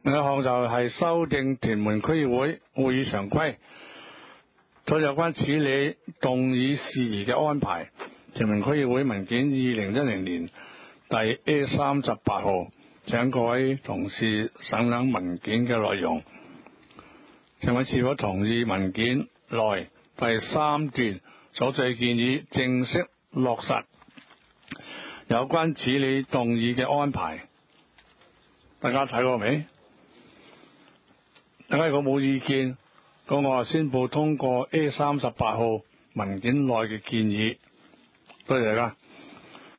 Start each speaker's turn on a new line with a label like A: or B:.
A: 另一項就係修訂屯門區議會會議常規，在有關處理動議事宜嘅安排。屯門區議會文件2010年第 A38 號，請各位同事審覽文件嘅內容。請問是否同意文件內第3段所載建議正式落實有關處理動議嘅安排？大家睇過未？大家如果冇意見，咁我宣布通過 A38 號文件內嘅建議。多謝大家。